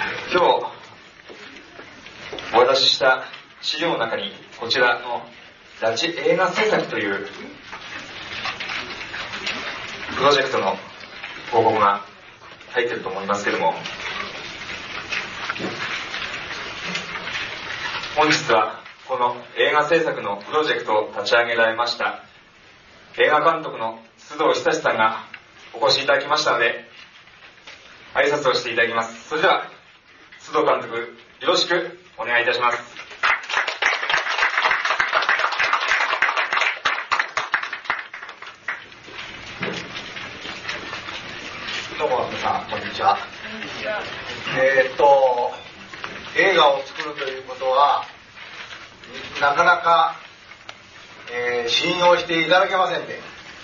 今日お渡しした資料の中にこちらの拉致映画制作というプロジェクトの報告が入っていると思いますけれども、本日はこの映画制作のプロジェクトを立ち上げられました映画監督の須藤久志さんがお越しいただきましたので、挨拶をしていただきます。それでは須藤監督、よろしくお願いいたします。 どうも皆さんこんにちは。映画を作るということはなかなか、信用していただけませんで、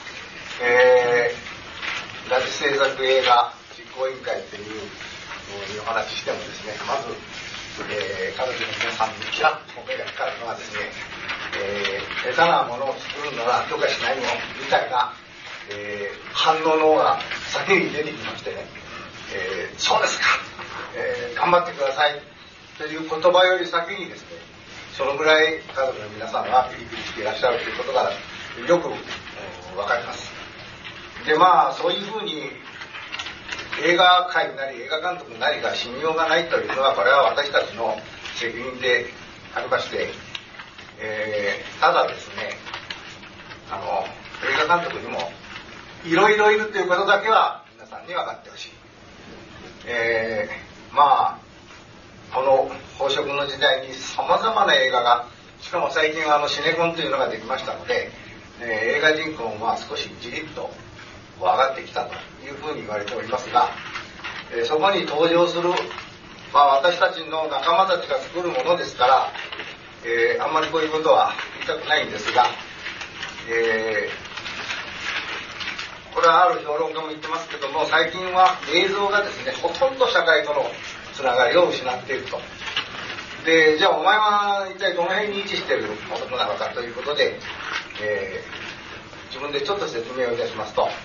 拉致制作映画実行委員会というお話ししてもですね、まず、彼女の皆さんにキラッと目が光るのはですね、下手なものを作るのは許可しないのみたいな、反応の方が先に出てきましてね、そうですか、頑張ってくださいという言葉より先にですね、そのぐらい家族の皆さんはピリピリしていらっしゃるということがよくわかります。で、まあそういうふうに映画界なり映画監督なりが信用がないというのは、これは私たちの責任でありまして、ただですね、映画監督にもいろいろいるということだけは皆さんに分かってほしい。まあこの飽食の時代にさまざまな映画が、しかも最近はシネコンというのができましたので、映画人口もまあ少しじりっと上がってきたというふうに言われておりますが、そこに登場する、まあ、私たちの仲間たちが作るものですから、あんまりこういうことは言いたくないんですが、これはある評論家も言ってますけども、最近は映像がですね、ほとんど社会とのつながりを失っていると。で、じゃあお前は一体どの辺に位置しているものなのかということで、自分でちょっと説明をいたしますと、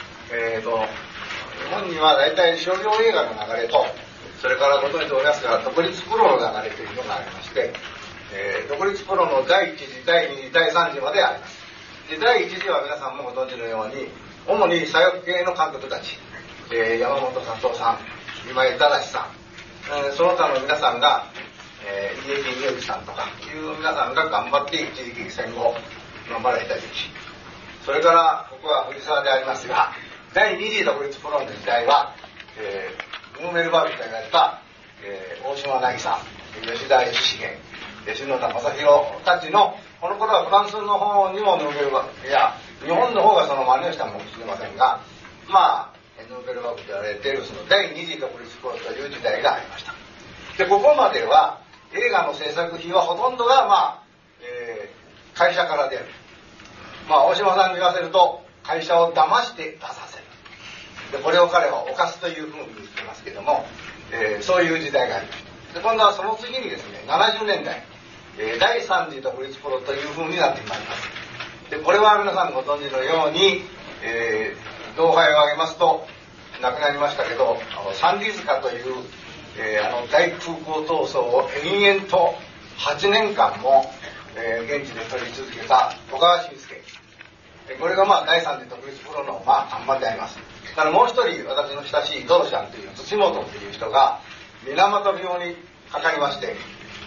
日本には大体商業映画の流れと、それからご存知おりますが独立プロの流れというのがありまして、独立プロの第1次、第2次、第3次まであります。で、第1次は皆さんもご存知のように、主に左翼系の監督たち、山本佐藤さん、今井正さん、その他の皆さんが、家木美幸さんとかいう皆さんが頑張って一時期戦後頑張られた時期、それからここは藤沢でありますが、第2次独立プロの時代は、ヌーベルバーグと言われた、大島渚、吉田義重、篠田正宏たちの、この頃はフランスの方にもヌーベルバーグ、いや日本の方がその真似をしたかもしれませんが、まあヌーベルバーグと言われているその第2次独立プロという時代がありました。で、ここまでは映画の制作費はほとんどが、まあ会社から出る。まあ大島さんに言わせると、会社を騙して出させる。で、これを彼は犯すというふうに言ってますけども、そういう時代があります。で、今度はその次にですね、70年代、第3次独立プロというふうになってまいります。で、これは皆さんご存知のように、同輩を挙げますと亡くなりましたけど、三里塚という、大空港闘争を延々と8年間も、現地で取り続けた戸川晋介、これがまあ第3次独立プロのまあ看板であります。だからもう一人私の親しいドロシャンという土本という人が水俣病にかかりまして、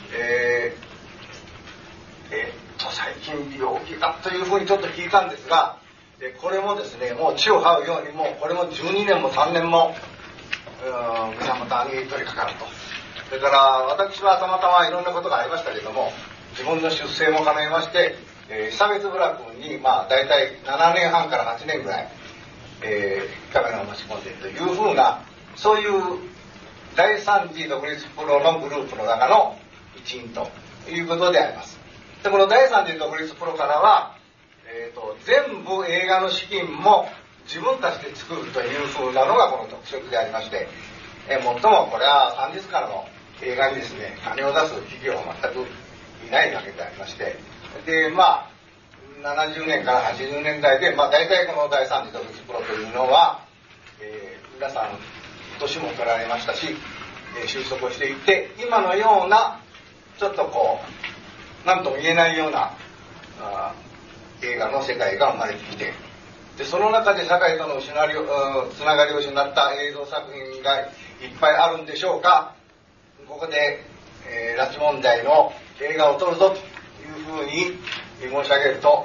最近病気だというふうにちょっと聞いたんですが、これもですね、もう血を這うように、もうこれも12年も3年も水俣に取りかかると。それから私はたまたまいろんなことがありましたけども、自分の出生も叶えまして、被差別部落にまあ大体7年半から8年ぐらい、カメラを持ち込んでいるというふうな、そういう第3次独立プロのグループの中の一員ということであります。で、この第3次独立プロからは、全部映画の資金も自分たちで作るというふうなのがこの特色でありまして、最もこれは三日からの映画にですね、金を出す企業は全くいないわけでありまして、で、まあ70年から80年代で、まあ大体この第3次独立プロというのは、皆さん年も取られましたし、 収束をしていって、今のようなちょっとこう何とも言えないような映画の世界が生まれてきて、でその中で社会とのつながりを失った映像作品がいっぱいあるんでしょうか。ここで、拉致問題の映画を撮るぞというふうに申し上げると、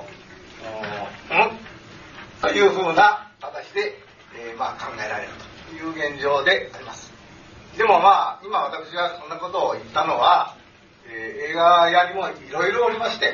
というふうな形で、考えられるという現状であります。でも今私がそんなことを言ったのは、映画やりもいろいろおりまして、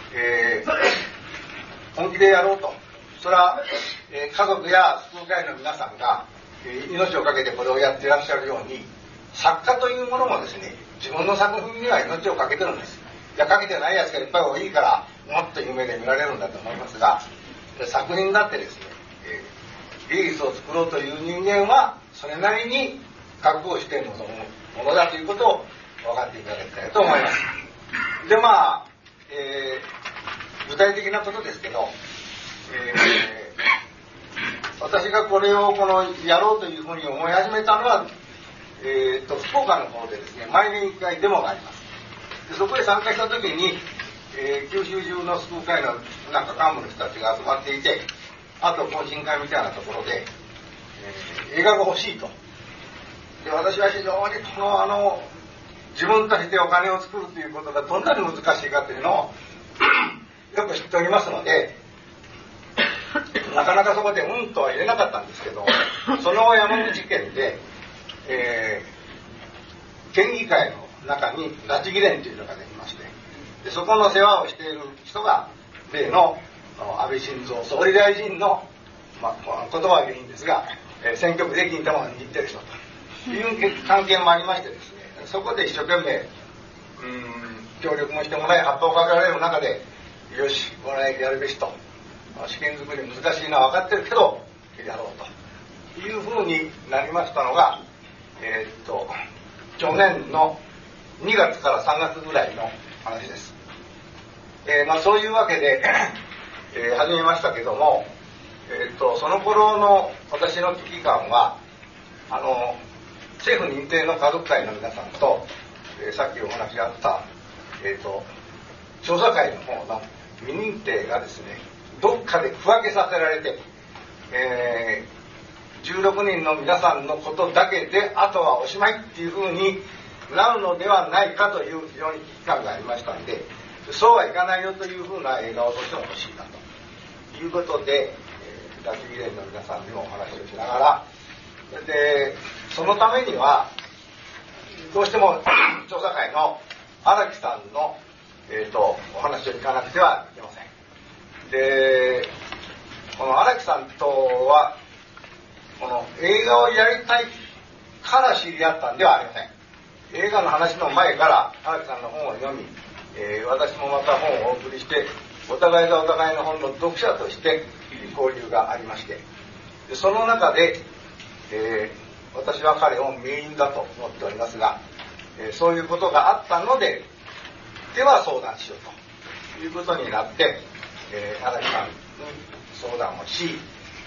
本気でやろうと。それは、家族や福会の皆さんが、命を懸けてこれをやっていらっしゃるように、作家というものもですね、自分の作品には命を懸けてるんです。いや、懸けてないやつがいっぱい多いから、もっと夢で見られるんだと思いますが、作品だってですね、芸術を作ろうという人間は、それなりに覚悟して臨むものだということを分かっていただきたいと思います。で、具体的なことですけど、私がこれをやろうというふうに思い始めたのは、福岡の方でですね、毎年1回デモがあります。でそこへ参加した時に、九州中の福会の幹部の人たちが集まっていて、あと懇親会みたいなところで、映画が欲しいと。で私は非常に自分たちでお金を作るということがどんなに難しいかというのをよく知っておりますので、なかなかそこでとは入れなかったんですけど、その山口県で、県議会の中に拉致議連というのができまして、でそこの世話をしている人が例の安倍晋三総理大臣の、言葉はでいいんですが、選挙区で金玉に行ってる人という関係もありましてですね、そこで一生懸命協力もしてもらい、葉っぱをかけられる中で、よしこれやるべしと、試験作り難しいのは分かってるけどやろうというふうになりましたのが、去年の2月から3月ぐらいの話です。そういうわけで、始めましたけども、その頃の私の危機感は、政府認定の家族会の皆さんと、さっきお話があった、調査会の方の未認定がですね、どっかで区分けさせられて、16人の皆さんのことだけであとはおしまいっていうふうになるのではないかという非常に危機感がありましたんで、そうはいかないよというふうな映画をとしても欲しいなということで、拉致議連の皆さんにもお話をしながら、でそのためにはどうしても調査会の荒木さんの、お話を聞かなくてはいけません。でこの荒木さんとはこの映画をやりたいから知り合ったんではありません。映画の話の前から荒木さんの本を読み、私もまた本をお送りして、お互いがお互いの本の読者として交流がありまして、でその中で、私は彼を盟友だと思っておりますが、そういうことがあったので、では相談しようということになって、荒木さんに相談をし、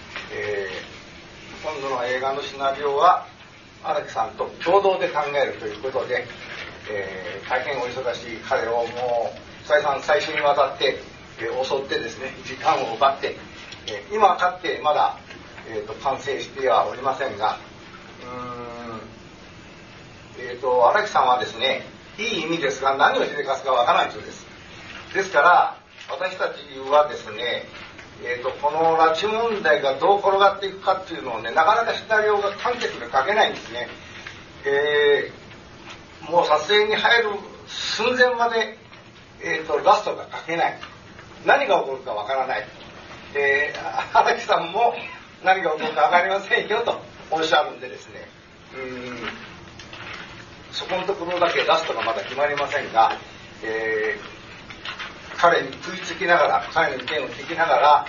今度の映画のシナリオは荒木さんと共同で考えるということで、大変お忙しい彼をもう再三最初にわたって、襲ってですね、時間を奪って、今かってまだ、完成してはおりませんが、荒木さんはですね、いい意味ですが何をしでかすかわからない人です。ですから私たちはですね、この拉致問題がどう転がっていくかっていうのをね、なかなかシナリオが簡潔で書けないんですね。もう撮影に入る寸前まで、ラストが書けない。何が起こるかわからない。荒木さんも何が起こるかわかりませんよとおっしゃるんでですね、そこのところだけラストがまだ決まりませんが、彼に食いつきながら、彼の意見を聞きながら、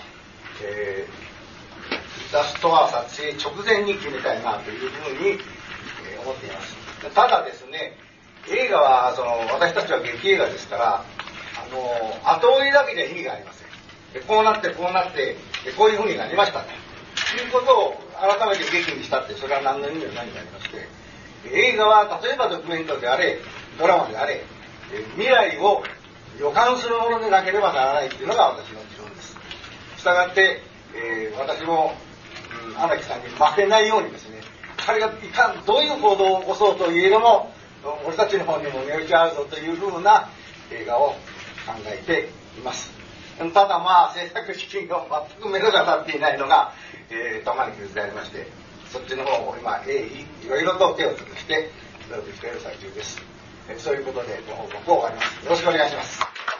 ラストは撮影直前に決めたいなというふうに、思っています。ただですね、映画は私たちは劇映画ですから、後追いだけで意味がありません。こうなってこうなってこういうふうになりましたということを改めて劇にしたって、それは何の意味もないになりまして、 映画は例えばドキュメントであれ、ドラマであれ、未来を予感するものでなければならないっていうのが私の持論です。したがって、私も、荒木さんに負けないようにですね、彼がどういう行動を起こそうといえども、俺たちの方にも値打ちあるぞというふうな映画を考えています。ただまあ制作資金が全く目処が立っていないのが、玉に傷でありまして、そっちの方を今いろいろと手を尽くして努力している最中です。そういうことでご報告を終わります。よろしくお願いします。